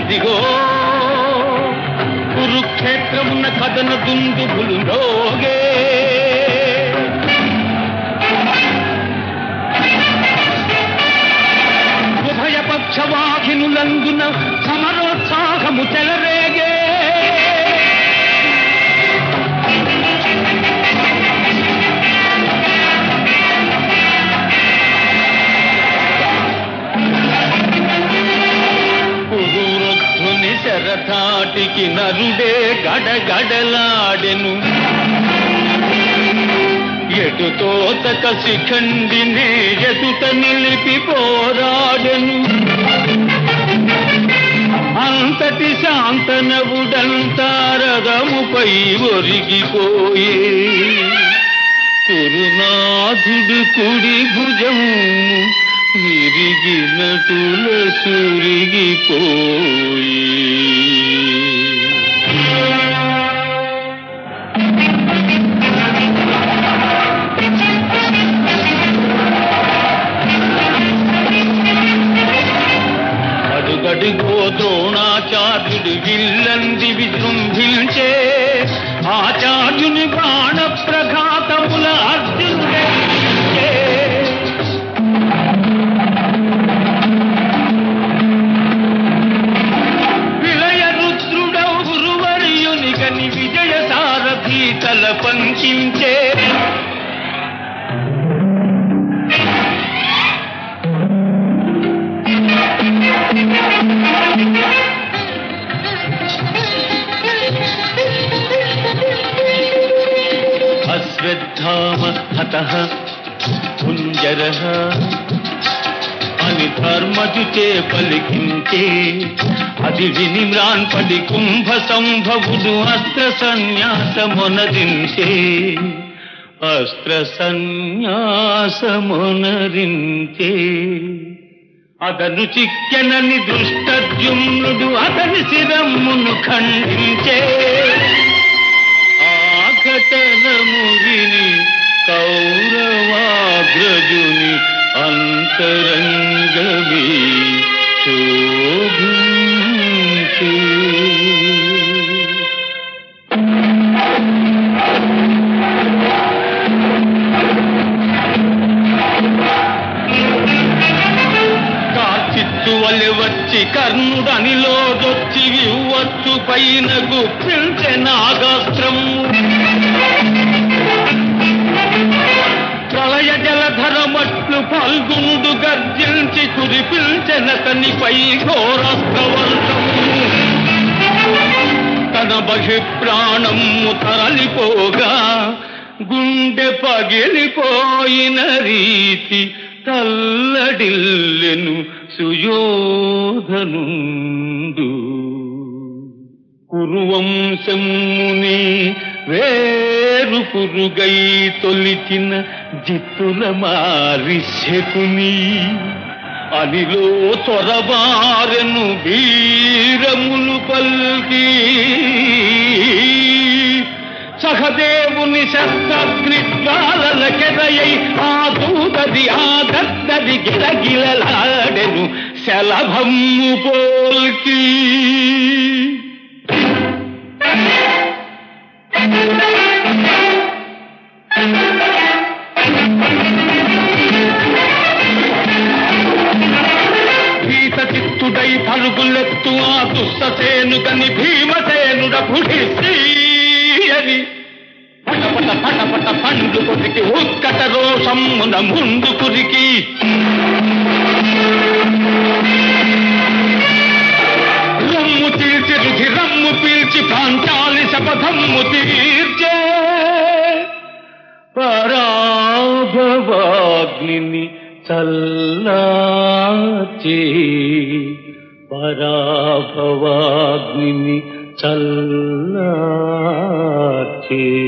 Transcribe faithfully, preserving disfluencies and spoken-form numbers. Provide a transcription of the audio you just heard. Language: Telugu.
అదిగో కురుక్షేత్రమున్న కథన దుందుబులు లోగే ఉభయపక్షవాహినులందున సమరోత్సాహము చెలరేగే పురురధ్వని శరథాటికి నరుడే గడగడలాడెను ఎటుతోతక శిఖండినే ఎదుట నిలిపి పోరాడెను అంతటి శాంతనవుడంతారదముపై ఒరిగిపోయే కురునాథుడు కుడి భుజం విరిగినటుల సురిగిపోయే అడుగడుగో ద్రోణాచార్యుడు విల్లంది విజృంభించే ఆచార్యుని బాణ ప్రఘాతముల అర్జునుడే విలయ రుద్రుడౌ గురువర్యుని గని విజయ సారథి తల పంకించే అశ్వత్థామ హతః కుంజరః అని ధర్మజుచే పలికించే అది విని మ్రాన్పడి కుంభ సంభవుడు అస్త్ర సన్యాసమునరించే అస్త్ర సన్యాసమునరించే అతను చిక్కెనని దృష్టద్యుమ్నుడు అతని శిరమ్మును ఖండించే ఘటనము విని కౌరవాగ్రజుని అంతరంగమే శోభించే కార్చిత్తు వలె వచ్చి కర్ణుడనిలో దొచ్చి వివ్వచ్చు పైన గుప్పించే నాగాస్త్రము ప్రళయ జలధరమట్లు ఫల్గునుడు గర్జించి కురిపిల్చెనతనిపై ఘోరాస్త్రవర్షము తన బహి ప్రాణము తరలిపోగా గుండె పగిలిపోయిన రీతి తల్లడిల్లెను సుయోధనుండు కురువంశముని వేరు పురుగై తొలిచిన జిత్తుల మారి శకుని అనిలో చొరబారెను వీరములు పల్కి సహదేవుని శస్త్రగ్నిజ్వాలల కెదయై ఆ దూతది ఆ దద్దది గిలగిలలాడెను శలభమ్ము పోల్కి భీతచిత్తుడై పరుగులెత్తు ఆ దుష్టసేనుగని భీమసేనుడ భుడిసి పటపట పటపట పండు కొరికి ఉత్కట రోషమ్మున ముందు కురికి రమ్ము తీర్చి రుధి రమ్ము పీల్చి పాంచాలి శపథమ్ము తీర్చే పరాభవాగ్నిని చల్లార్చే పరాభవాగ్నిని చల్లార్చే